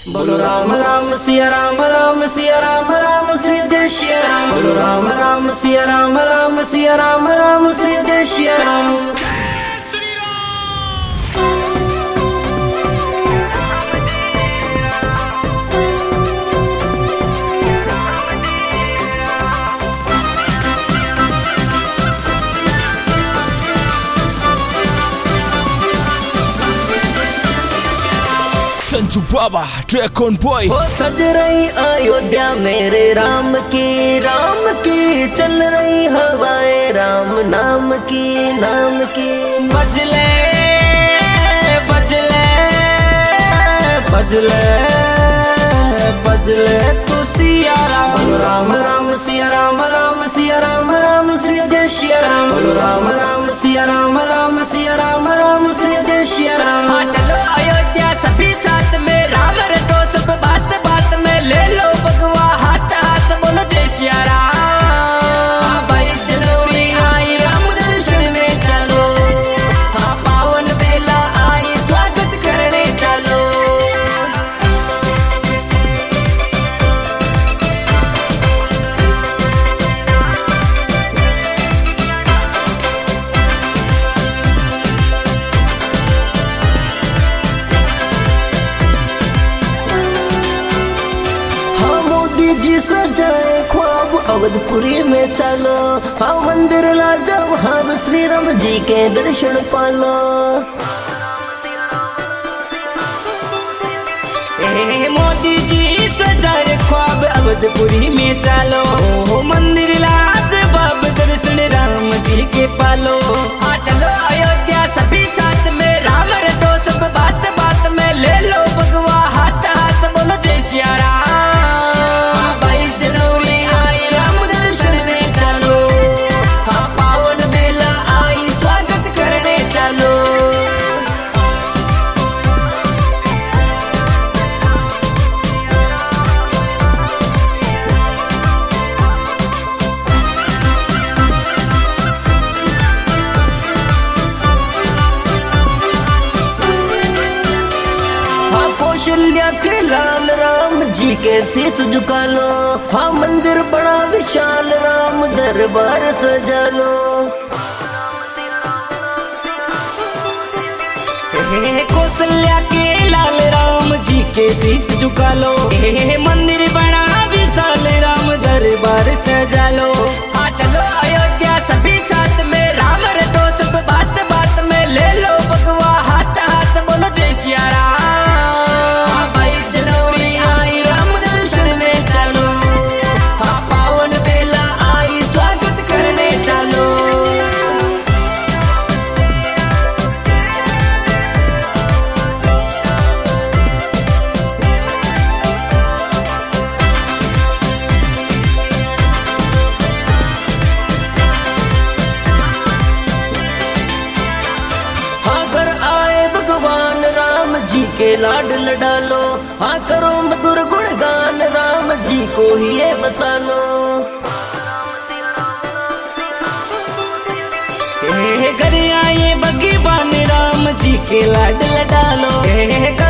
बोलो राम राम सिया राम राम सिया राम राम श्री जय श्री राम। बोलो राम राम सिया राम राम सिया राम राम श्री जय श्री राम। संजू बाबा ट्रैकन बॉय। हो सज रही अयोध्या मेरे राम की चल रही हवाएं राम नाम की बजले बजले बजले बजले तू सिया राम। बोलो राम राम सिया राम राम सिया राम राम श्री जय श्री राम। बोलो राम राम सिया राम राम सिया राम राम श्री जय श्री राम। चलो अयोध्या सभी साथ में राम रे तो सब बात बात में ले लो भगवा हाथ हाथ बोलो जय श्री राम। 22 जनवरी आई राम दर्शन में चलो, हाँ पावन बेला आई स्वागत करने चलो। जी सजाए ख्वाब अवधपुरी में चलो, हाँ मंदिर ला जाओ हाँ श्री राम जी के दर्शन पालो। मोदी जी सजाए ख्वाब अवधपुरी में चलो, मंदिर लाज बाब दर्शन राम जी के पालो। हाँ चलो अयोध्या सभी साथ में राम रे तो सब बात बात में ले लो भगवा हाथ हाथ बोलो जय श्री राम। 22 जनवरी आई राम दर्शन में चलो, हाँ पावन बेला आई स्वागत करने चलो। कौशल्या के लाल राम जी के शीश झुका लो, हाँ मंदिर बड़ा विशाल राम दरबार सजा लो। कौशल्या के लाल राम जी के शीश झुका लो, मंदिर बड़ा विशाल राम दरबार सजा लो। हाँ चलो अयोध्या सभी साथ में राम रे तो सब बात बात में ले लो भगवा हाथ हाथ बोलो जय श्री राम। 22 जनवरी आई राम दर्शन में चलो, हाँ पावन बेला आई स्वागत करने चलो। के लाड लडालो, हाँ करो मधुर गुणगान राम जी को ही ये बसा लो। घर आए भगवान राम जी के लाड लडालो,